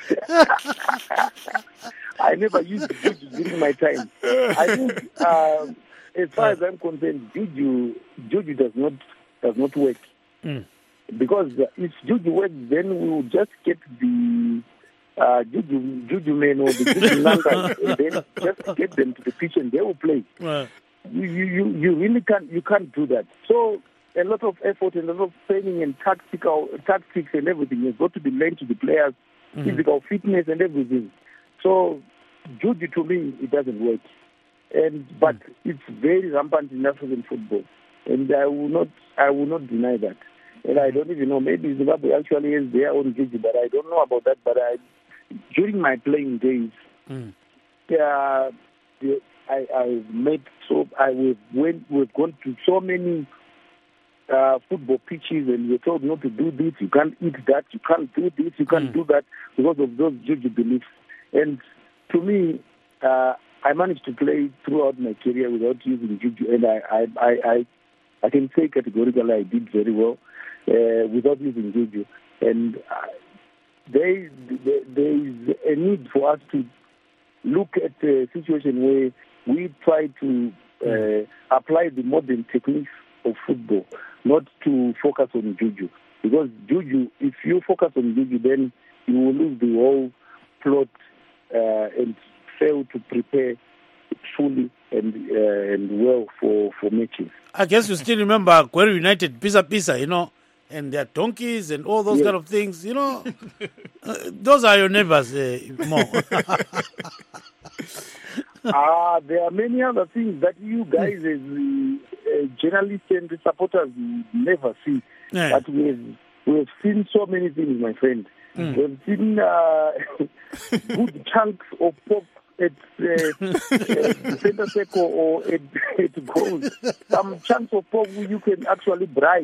I never used juju during my time. I think, as far as I'm concerned, juju does not work. Because if juju works, then we will just get the juju men or the juju numbers, and then just get them to the pitch and they will play. You really can't do that. So a lot of effort and a lot of training and tactics and everything has got to be lent to the players, physical fitness and everything. So juju, to me, it doesn't work. But it's very rampant in African football, and I will not deny that. And I don't even know, maybe Zimbabwe actually has their own juju, but I don't know about that. But during my playing days, we've gone to so many football pitches, and we're told not to do this, you can't eat that, you can't do this, you can't do that, because of those juju beliefs. And to me, I managed to play throughout my career without using juju, and I can say categorically I did very well without using juju. And there is a need for us to look at a situation where we try to apply the modern techniques of football, not to focus on juju. Because juju, if you focus on juju, then you will lose the whole plot and fail to prepare fully and well for matches. I guess you still remember Gweru United, Pisa, and their donkeys and all those kind of things, those are your neighbors, more. There are many other things that you guys as journalists and supporters never see. Yeah. But we've seen so many things, my friend. We've seen good chunks of pork at center circle or at goals. Some chunks of pork you can actually bribe.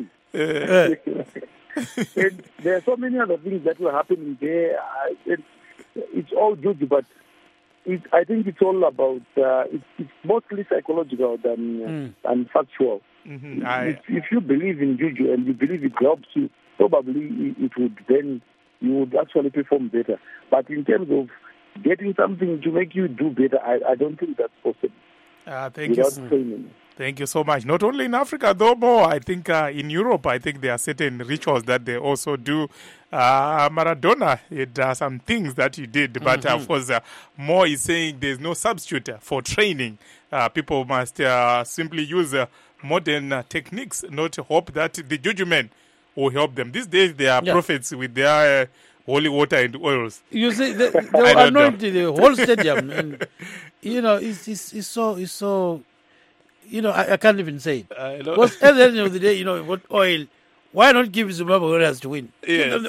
And there are so many other things that were happening there. It's all juju, but I think it's all about, it's mostly psychological than factual. Mm-hmm. If you believe in juju and you believe it helps you, probably you would actually perform better. But in terms of getting something to make you do better, I don't think that's possible. Without training. Thank you so much. Not only in Africa, though, Mo, I think in Europe, I think there are certain rituals that they also do. Maradona, there are some things that he did, but of course, Mo is saying there's no substitute for training. People must simply use modern techniques, not hope that the juju men will help them. These days, they are prophets with their holy water and oils. You see, they will anoint the whole stadium, and it's so. I can't even say it. Because at the end of the day, what oil? Why not give Zimbabwe Warriors to win? Yes.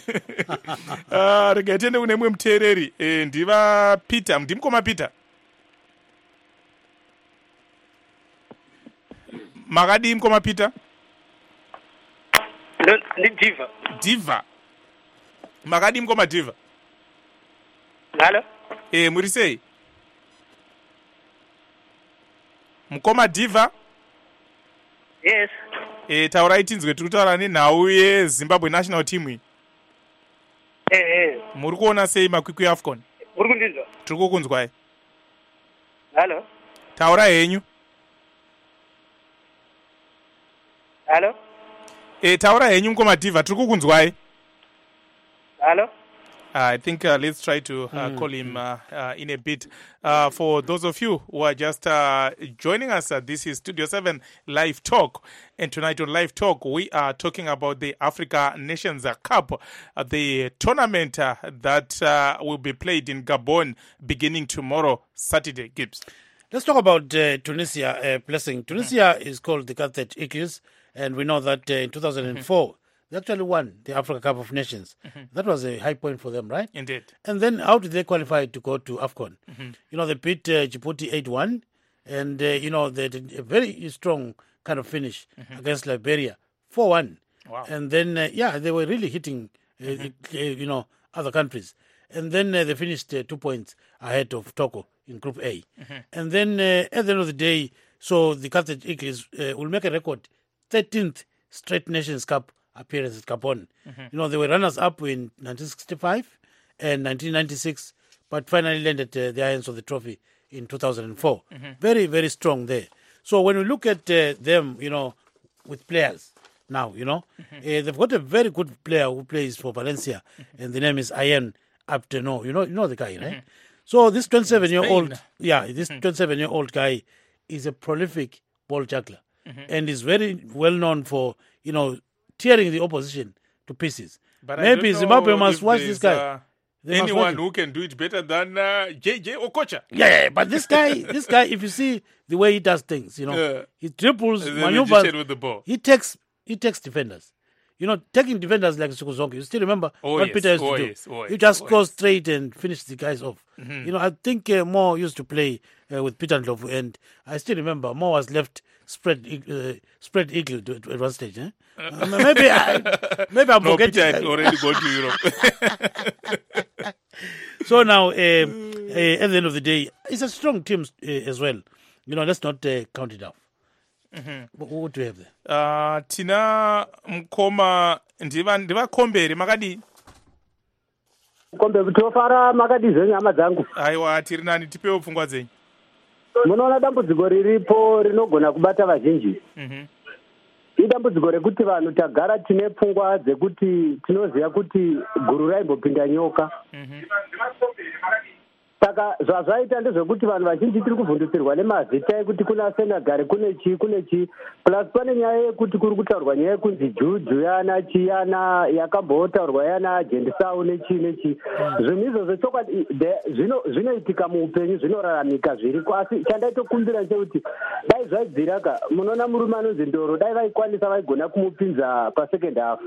Rega tiende kune mumwe muteereri ndiva Peter, ndimukoma Peter. Makadii mukoma Peter? Ndi Diva. Diva. Makadii mukoma Diva? Hello? Muri sei? Mukoma Diva? Yes. Taurai tinzwe tiri kutaura nenhau yeZimbabwe national team iyi. Muri kuona sei makwikwi eAFCON? Muri kundinzwa? Tiri kukunzwai. Hello? Taura henyu. Hello? Taura henyu mukoma Diva, tiri kukunzwai. Hello? I think let's try to call him in a bit. For those of you who are just joining us, this is Studio 7 Live Talk. And tonight on Live Talk, we are talking about the Africa Nations Cup, the tournament that will be played in Gabon beginning tomorrow, Saturday. Gibbs. Let's talk about Tunisia, Blessing. Tunisia is called the Carthage Eagles, and we know that in 2004, they actually won the Africa Cup of Nations. That was a high point for them, right? Indeed. And then how did they qualify to go to AFCON? They beat Djibouti 8-1, and, they did a very strong kind of finish against Liberia, 4-1. Wow. And then, they were really hitting, other countries. And then they finished 2 points ahead of Togo in Group A. And then at the end of the day, so the Carthage Eagles will make a record, 13th straight Nations Cup appearance at Gabon. They were runners-up in 1965 and 1996, but finally landed their hands on the trophy in 2004. Very, very strong there. So when we look at them, with players now, they've got a very good player who plays for Valencia, and the name is Ayen Abdeno. You know the guy, right? So this 27-year-old, this 27-year-old guy is a prolific ball juggler, and is very well known for, tearing the opposition to pieces. But maybe Zimbabwe must watch this guy. Anyone who can do it better than JJ Okocha. Yeah, but this guy, if you see the way he does things, he dribbles, maneuvers with the ball. He takes defenders. Taking defenders like Sukuzonke. You still remember what Peter used to do? You just go straight and finish the guys off. I think Mo used to play with Peter Ndlovu, and I still remember Mo was left spread eagle at one stage. Maybe I'm no, forgetting. Peter had already gone to Europe. So now, at the end of the day, it's a strong team as well. Let's not count it out. What do you have there? Tina Mkoma ndivakomberi makadii? Kombe kutofara makadii zvenyama dzangu. Aiwa, tiri nani, tipewo pfungwa dzenyu. Munoona dambudziko riripo rinogona kubata vazhinji. Idambudziko rekuti vanhu tagara tine pfungwa dzekuti tinoziva kuti guru raimbopinda nyoka. Saka zvazvaita ndezvekuti vanhu vazhinji tiri kuvhundutsirwa nemazita ekuti kuna Senegal kune chi plus pane nyaya yekuti kuri kutaurwa nyaya yekunzi juju yana chiyana yakambotaurwa yana jendisau nechi zvinhu izvozvo chokwadi zvinoitika muupenyu zvinoraramika zviriko, asi chandaitokumbira chekuti dai zvaibviraka, munoona murume anonzi Ndoro, dai vaikwanisa vaigona kumupinza pasecond half.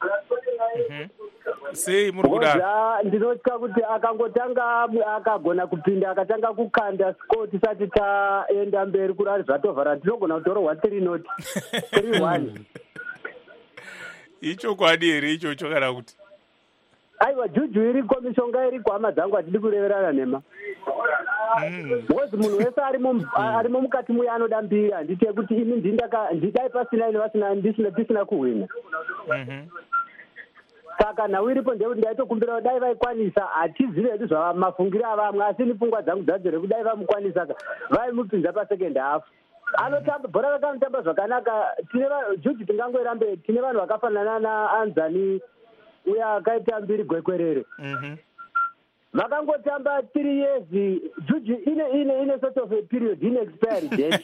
Sei muri kudaro? Ndinotya kuti akangotanga akagona kupinda akatanga kukanda skoti tisati taenda mberi kurari zvatovhara tinogona kutorwa 3-0 3-1. Ichokwadi here ichocho kana kuti? Aiwa, juju iriko, mishonga iriko, hama dzangu hatidi kureverana nema. Because munhu wese arimo mukati muya anoda mbiri, handiti kuti ini ndidai pasina ine vasina tisina kuhwina. Saka nhau iripo ndekuti ndaitokumbira dai vaikwanisa, hatizivi hedu zvamafungiro avamwe, asi ni pfungwa dzangu dzadzo rekuti dai vamukwanisa vaimupinza pasecond half. Anotamba bhora rakanotamba zvakanaka. Juju tingangoirambe, tine vanhu vakafanana naAnzani uya akaita mbiri gwekwerere. Vakangotamba 3 years. Juju ine sort of a period, ine expiry date.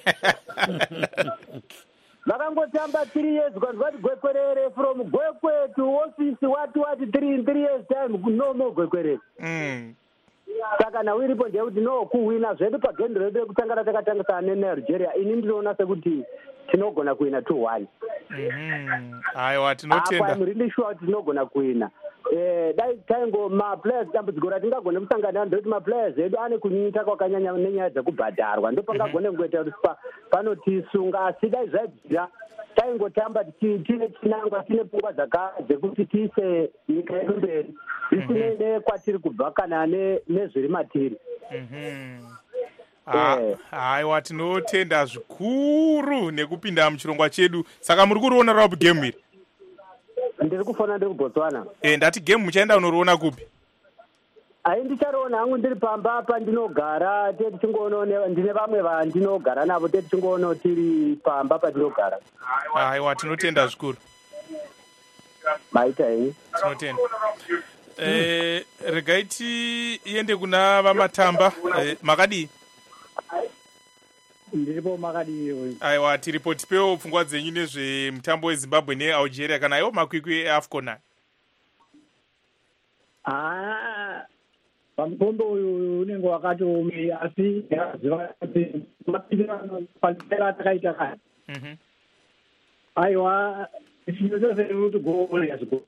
Vakangotamba 3 years, because what gwekwerere from gwekwe to office what 3 years time, no more gwekwerere. Saka nhau iripo ndekuti no kuwina zvedu pagendo redu rekutanga takatangisana neNigeria, ini ndinoona sekuti tinogona kuwina 2-1. Aiwa, tinotenda. I'm really sure tinogona kuwina. Dai tango maplayers dambudziko ratingagona kusangana ndekuti maplayers edu ane kunyita kwakanyanya nenyaya dzekubhadharwa, ndopangagone kungoita kuti panotisunga, asi dai zvaibvira taingotamba tine chinangwa, tine pfungwa dzekuti tiise nyika yedu mberi zvisine nekwatiri kubva kana nezviri matiri. Aiwa, tinotenda zvikuru nekupinda muchirongwa chedu. Saka muri kuriona raup game iri? Ndiri kufona ndiri kuBotswana. Ndati game muchaenda unoriona kupi? Ndichariona hangu ndiri pamba pandinogara, teti chingoona ndine vamwe vandinogara navo, teti chingoona tiri pamba pandinogara. Aiwa, tinotenda zvikuru. Maita henyu. Tinotenda. regaiti iende kuna vamatamba makadi ndiripo makadi aiwa tiripo tipewo pfungwa dzenyu nezvemutambo wezimbabwe nealgeria kana iwo makwikwi eafcon pamukombe uyu unenge wakatoome asi ndakaziva kuti mapira atakaita kare aiwa chino chose kuti gooriasgo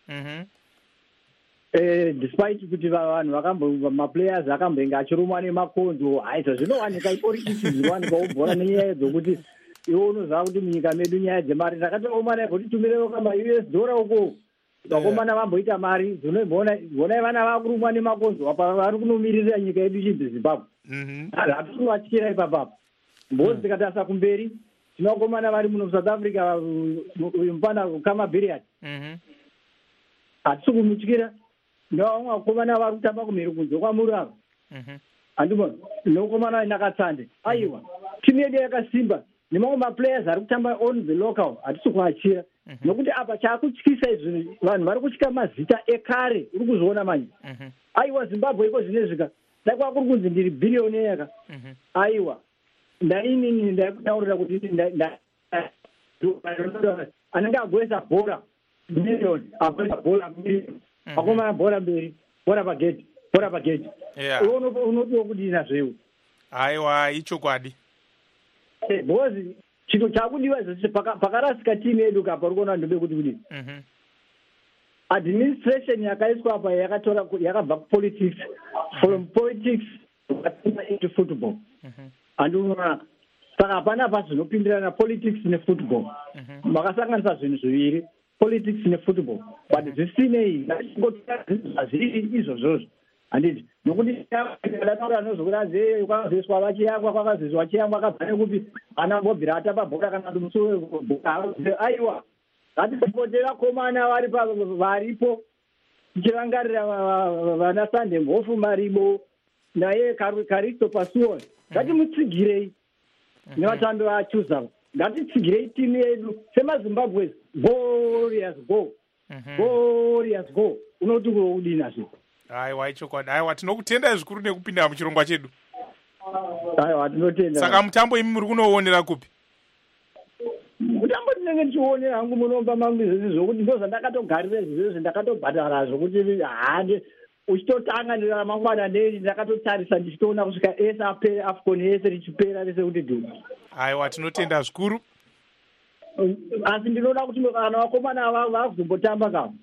despite kuti vanhu maplayers akambenge achirumwa nemakondo haizvo zvinowanika ipolitiki zvinowanika ubhora nenyaya dzokuti iwe unoziva kuti munyika medu nyaya dzemari ndakatoomana kuti tumirewo kama-US dollar uko vakomana vamboita mari zvonai vana vakurumwa nemakondo apa vari kunomiririra nyika yedu ichinzi zimbabwe hatikunowachikira ipapapa mbozi tikatarisa kumberi tinovakomana vari muno south africa uyu mupana kama biriat hatisi kumutyira nevamwe vakomana vari kutamba kumhiri kunze kwamurava handibona nokomana nakatsande aiwa timu yedu yakasimba nemamwe maplayers ari kutamba on the local hatisi kuachira nokuti apa chaakutyisa izvi vanhu vari kutyika mazita ekare uri kuzviona manje aiwa zimbabwe iko zvinezvika dai kwakuri kunzi ndiri bhirioneyaka aiwa ndainini ndaikutaurira kuti anenge agoisa bhora million agoisa bhora million akomana bhora mberi bhora pagedhi unotiwo kudina zveiwo aiwa ichokwadi bhozi chito chakudiwa zvese pakarasika timu yedu kapa uri kuona ndobe kuti kudini administration yakaiswa apa yakabva kupolitics from politics into football handiunoona saka hapana pa zvinopindirana politics nefootball makasanganisa zvinhu zviviri politics nefootball but zvisinei zvazviri izvozvozvo handiti nokuti ndataura nezvokuti kwakazoiswa vachiyangwa kwakazoiswa chiyangwa akabva nekupi ana mbobvira atamba bhora kana kuti musuwo aiwa ngatisapote vakomana varipo tichirangarira vana sande mhofu maribo naye karisto pasuo ngatimutsigirei nevatambi vachuza ngatitsigirei timu yedu semazimbabwe glorious go unoti kuudina zvi aiwa ichokwadi aiwa tinokutendai zvikuru nekupinda muchirongwa chedu aiwa tinotenda saka mutambo imi muri kunoonera kupi mutambo ndinenge ndichionera hangu munomba mangu izvozvi zvokuti ndo zvandakatogarira izvozvo ndakatobhadhara zvokuti hande uchitotanga neramangwana neni ndakatotarisa ndichitoona kusvika ese apere afcon yese richipera rese kuti du aiwa tinotenda zvikuru asi ndinoda kuti kana vakomana ava vakuzombotamba kamo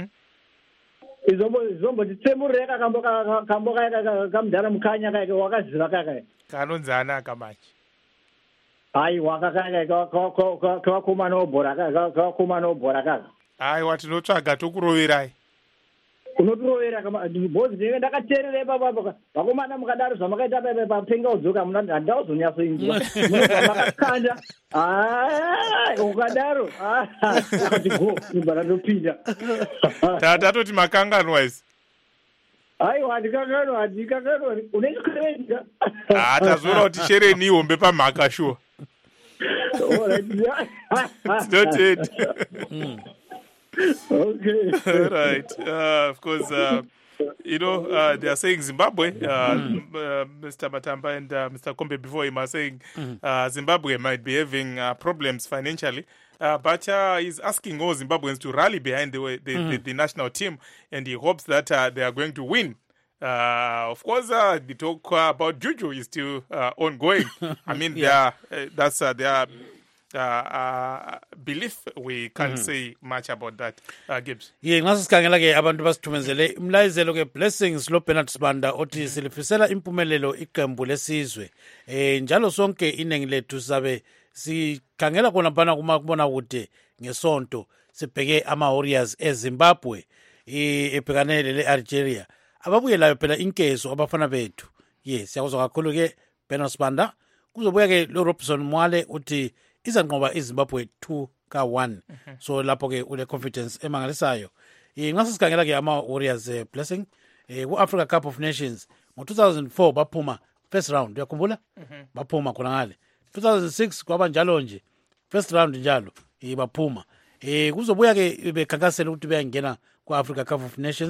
izombotitsemurire kambo kamudhara mukanya kaike wakaziva kakae kanonzi anaka manje aiwa kavakomana wobhora kaka aiwa tinotsvaga tokuroverai unotirovera bhozi ndinenge ndakateerera ipapapa vakomana mukadaro zvamakaita papenga udzoka handauzonyatsoinzwa makakanda ukadaro akati go ibva ratopinda tatoti makanganwa isi aiwa handikakanwa unenge kurenga tazoona kuti shereni ihombe pamhaka shuwa tinotenda okay right of course they are saying Zimbabwe Mr. Matamba and Mr. Kombe before him are saying Zimbabwe might be having problems financially but he's asking all Zimbabweans to rally behind the national team and he hopes that they are going to win. Of course the talk about Juju is still ongoing. I mean that's their belief. We can't say much about that. Gibbs. Ngaso sikhangela ke abantu basithumezele imlayizelo ke Blessings lo Bernard Sibanda othi silifisela impumelelo iqembu lesizwe njalo sonke inengi lethu sabe sikhangela khona phana kubona kude ngesonto sibheke ama Warriors eZimbabwe ebhekanele leAlgeria ababuyelayo phela inkezo abafana bethu. Siyakuzwa kakhulu ke Bernard Sibanda. Kuzobuya ke lo Robson Mwale uthi izanqoba iZimbabwe 2-1 so lapho ke ule confidence emangalisayo. Ngaso sikhangela ke ama Warriors Blessing ku Africa Cup of Nations ngo2004 baphuma first round uyakhumbula baphuma khona ngale 2006 kwaba njalo nje first round njalo baphuma kuzobuya ke bekhankasela ukuthi bayangena ku Africa Cup of Nations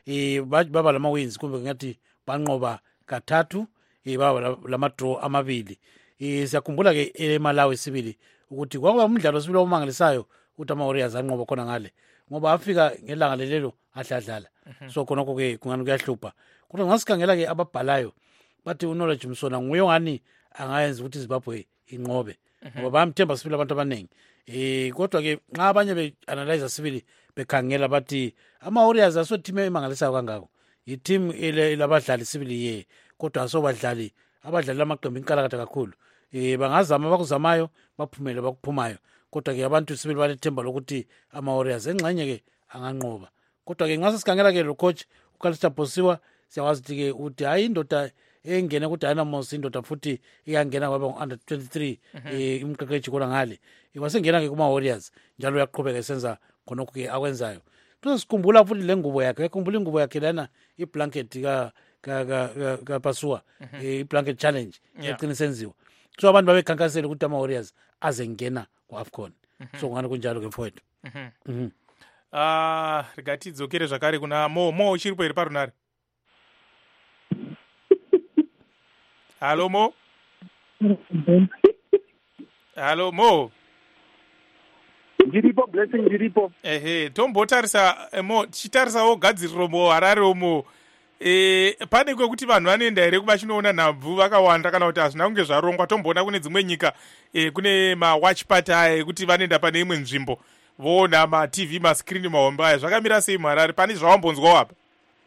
baba lama-wins kumbe ngathi banqoba kathathu baba lama-draw amabili. Siyakhumbula-ke eMalawi sibili ukuthi kwakuba umdlalo sibili omangalisayo ukuthi ama-Warriors anqoba khona ngale ngoba afika ngelanga lelelo ahladlala. So khonokho-ke kungani kuyahlupha kodwa ngasikhangela-ke ababhalayo bathi uKnowledge Msona nguye ngani angayenza ukuthi iZimbabwe inqobe ngoba bayamthemba sibili abantu abaningi. Kodwa-ke nxa abanye be-analyze sibili bekhangela bathi ama-Warriors asothime emangalisayo kangako i-team labadlali sibili kodwa asobadlali abadlali amaqembu inkalakatha kakhulu. Bangazama bakuzamayo baphumele bakuphumayo kodwa-ke abantu sibili balethemba lokuthi ama-Warriors engxenye-ke anganqoba. Kodwa-ke nxa sesikhangela-ke lo coach uCallister Posiwa siyakwazi ukuthi-ke ukuthi hayi indoda engene ku-Dynamos indoda futhi iyangena kwaba ngu-under 23 imqeqeshi khona ngale wasengena-ke kuma-Warriors njalo uyaqhubeka esenza khonokho-ke akwenzayo. Sikhumbula futhi le ngubo yakhe yakhumbula ingubo yakhe lana iblanket kaPasiwa iblanket challenge egcina senziwa so abantu babekhankasela ukuthi ama-Warriors azengena ku-AFCON. So ngani kunjalo-ke mfowethu. Rigatidzokere zvakare kuna mo uchiripo here parunare. Halo Mo. Halo Mo. Ndiripo blessing ndiripo. Tombotarisa Mo tichitarisawo gadziriro Mo Harare Mo. Pane kwekuti vanhu vanoenda here vachinoona nhabvu vakawanda kana kuti hazvina kunge zvarongwa. Tomboona kune dzimwe nyika kune mawatch party aya ekuti vanoenda pane imwe nzvimbo voona matv maskrini mahombe aya. Zvakamira sei muHarare? Pane zvawambonzwawo apa?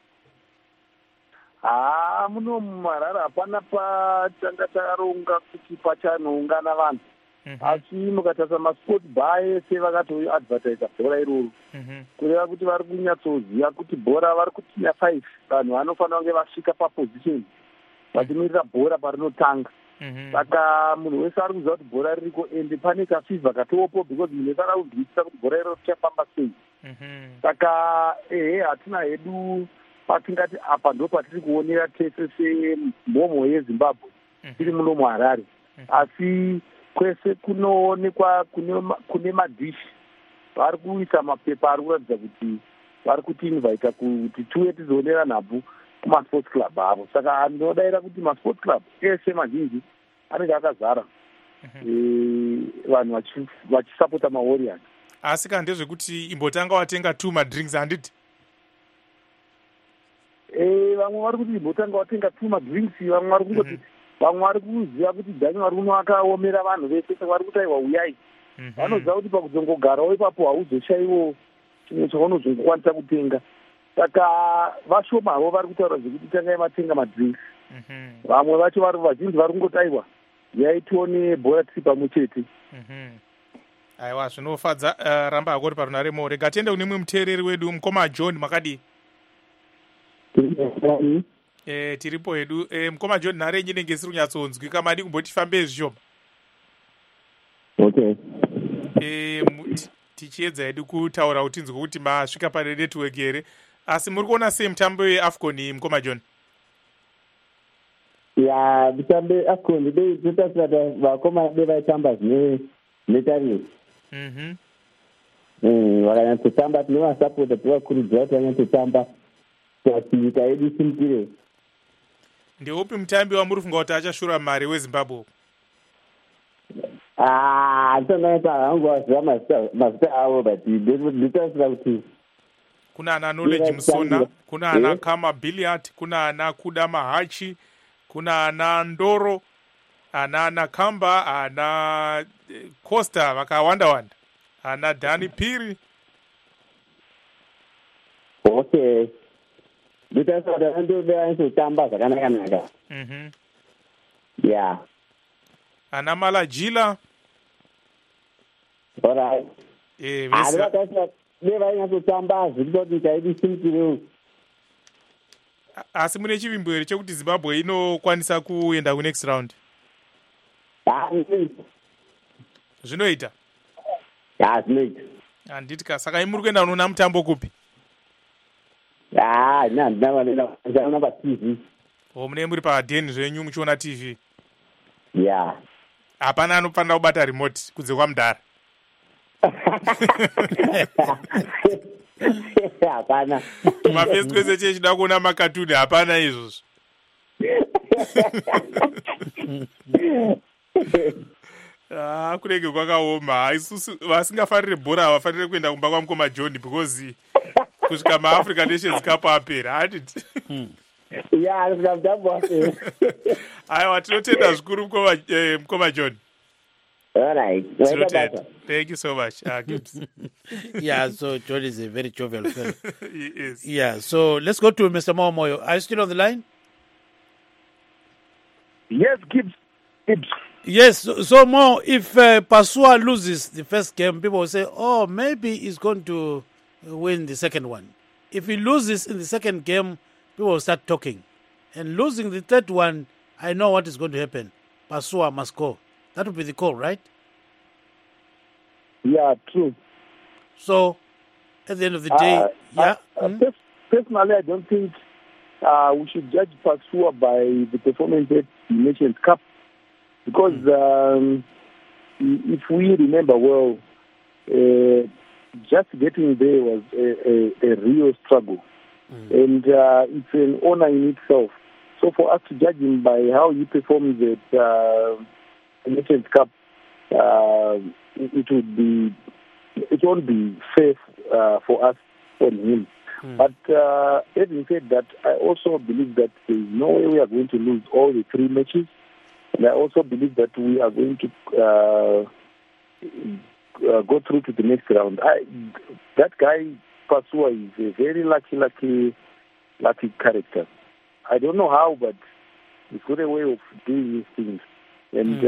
Muno muHarare hapana patanga takaronga kuti pachanoungana vanhu asi mukatarisa masport bar ese vakatoadvertisa bhora iroro kureva kuti vari kunyatsoziva kuti bhora vari kutinya 5 vanhu vanofanira kunge vasvika paposition vachimirira bhora parinotanga. Saka munhu wese ari kuziva kuti bhora ririko ende pane kafivha katopo because munhu wese arakunzwisisa kuti bhora iroro richafamba sei. Saka hatina hedu patingati apa ndo patiri kuonera tese semhomho yeZimbabwe tiri muno muHarare asi kwese kunoonekwa kune madhishi vari kuisa mapepa ari kuratidza kuti vari kutinvaita kuti tiuye tizoonera nhabvu kumasports club avo. Saka ndinodayira kuti masports club ese mazhinji anenge akazara vanhu vachisapota maWarriors. Asi kana ndezvekuti imbotanga watenga 2 madrinks handiti? Vamwe vari kuti imbotanga watenga 2 madrinks, vamwe vari kungoti vamwe vari kuziva kuti dhani vari kuno akaomera vanhu vese saka vari kutaiwa uyai. Vanoziva kuti pakudzongogarawo ipapo hauzoshayiwo chimwe chaunozongokwanisa kutenga. Saka vashomavo vari kutaura zvekuti tangai matenga madrinks. Vamwe vacho vazhinji vari kungotaiwa yai tione bhora tiri pamwe chete. Aiwa zvinofadza. Ramba hako uri parunare Mo. Rega tiende kune mumwe muteereri wedu mukoma John makadii? Tiripo hedu. Mukoma John nhare yenyu inenge isiri kunyatsonzwika madi kumbotifambei zvishoma. Tichiedza hedu kutaura kuti tinzwe kuti masvika pane network here. Asi muri kuona sei mutambo weAFCON mukoma John? Mutambo weAFCON dei totasira vakoma vaitamba zvinetariro. Vakanyatsotamba tinovasapota tivakurudzira kuti vanyatsotamba kuti nyika yedu isimukire. Ndeupi mutambi wamuri kufunga kuti achashura mari weZimbabwe? Ndinoita hangu vaziva mazita avo but ndotasira kuti kuna ana Knowledge Msona, kuna ana Kama Billiard, kuna ana Kuda Mahachi, kuna ana Ndoro, ana Kamba, ana Costa vakawanda, ana Dani Piri. Ndotasira kuti ndoveinsotamba zvakanaka. Ana Malajila. Alright. Nevainyatsotamba zviri kuti nyika yedu isimukirewo. Asi mune chivimbo here chekuti Zimbabwe inokwanisa kuenda kunext round? Zvinoita? Zvinoita. Handiti ka saka muri kuenda unoona mutambo kupi? Ndinaona paTV. Mune muri padheni zvenyu muchiona TV? Hapana anofanira kubata remote kunze kwaMudhara. hapana. mafirst kwese chechida kuona makatuni hapana izvozvo. Kunenge kwakaoma. Isusu vasingafarire bhora havafanire kuenda kumba kwamukoma John because kusvika maAfrica Nations Cup apera hatiti. Aiwa, tinotenda zvikuru mukoma John. All right. Thank you so much. Gibbs. Yeah, so John is a very jovial fellow. He is. Yeah, so let's go to Mr. Momoyo. Are you still on the line? Yes, Gibbs. Yes, so Mo, if Pasua loses the first game, people will say, oh, maybe he's going to win the second one. If he loses in the second game, people will start talking. And losing the third one, I know what is going to happen. Pasua must go. That would be the call, right? Yeah, true. So, at the end of the day, personally, I don't think we should judge Pasua by the performance at the Nations Cup. Because if we remember well, just getting there was a real struggle. And it's an honor in itself. So for us to judge him by how he performs at the Nations Cup, it won't be safe for us on him. But having said that, I also believe that there is no way we are going to lose all the 3 matches. And I also believe that we are going to go through to the next round. That guy, Pasua, is a very lucky character. I don't know how, but he's got a way of doing these things. And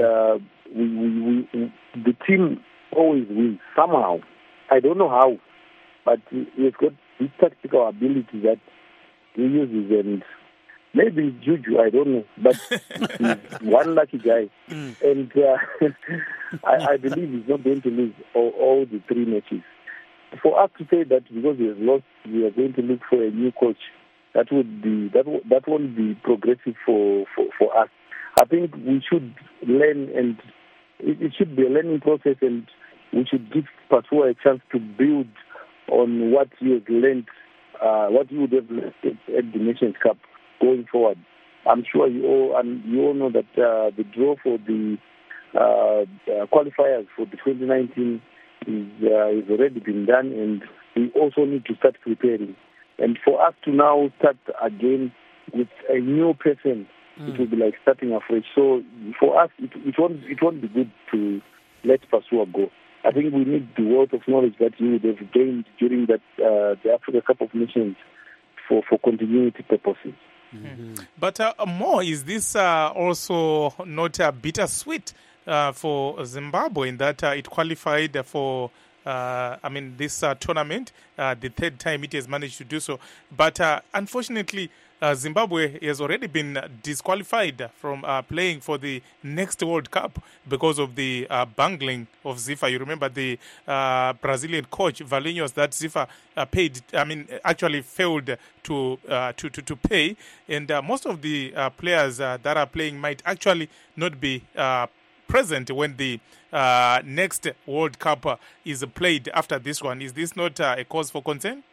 the team always wins somehow. I don't know how, but he's got this tactical ability that he uses, and maybe it's juju, I don't know, but he's one lucky guy. And I believe he's not going to lose all the 3 matches. For us to say that because he has lost, we are going to look for a new coach, that won't be progressive for us. I think we should learn, and it should be a learning process, and we should give Pasua a chance to build on what he has learned, what he would have learned at the Nations Cup going forward. I'm sure you all know that the draw for the qualifiers for the 2019 is already been done, and we also need to start preparing. And for us to now start again with a new person, it will be like starting afresh. So for us, it won't be good to let Pasua go. I think we need the wealth of knowledge that he would have gained during that the Africa Cup of Nations for continuity purposes. But more, is this also not bittersweet for Zimbabwe in that it qualified for this tournament, the 3rd time it has managed to do so. But unfortunately, Zimbabwe has already been disqualified from playing for the next World Cup because of the bungling of ZIFA. You remember the Brazilian coach, Valinhos, that ZIFA actually failed to pay. And most of the players that are playing might actually not be present when the next World Cup is played after this one. Is this not a cause for concern?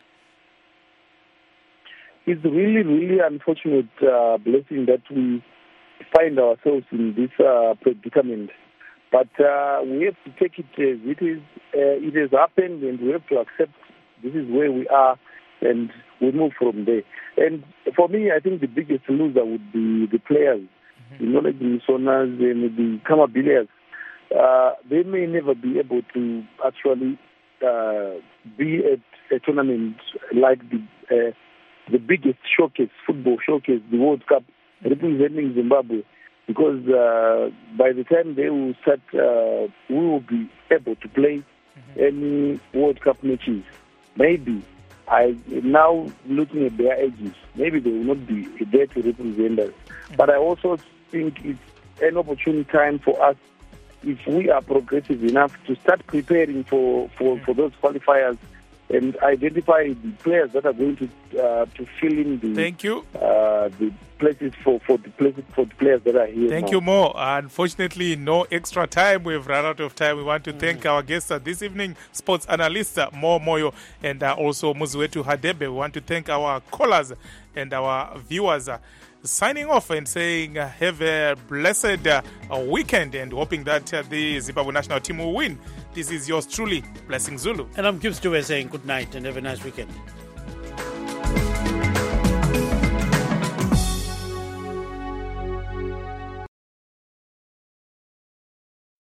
It's really, really unfortunate blessing that we find ourselves in this predicament. But we have to take it as it is. It has happened, and we have to accept this is where we are, and we move from there. And for me, I think the biggest loser would be the players, the knowledge Sonas and the Kamabilias. They may never be able to actually be at a tournament like the biggest showcase, football showcase, the World Cup, representing Zimbabwe, because by the time they will start, we will be able to play any World Cup matches. Maybe, now looking at their ages, maybe they will not be there to represent us. But I also think it's an opportune time for us, if we are progressive enough, to start preparing for those qualifiers and identify the players that are going to fill in the Thank you. The places for the players that are here. Thank now. you, Mo. Unfortunately, no extra time. We've run out of time. We want to thank our guests this evening, sports analyst Mo Moyo and also Muziwetu Hadebe. We want to thank our callers and our viewers. Signing off and saying have a blessed weekend and hoping that the Zimbabwe national team will win. This is yours truly, Blessing Zulu. And I'm Gibbs Dube saying good night and have a nice weekend.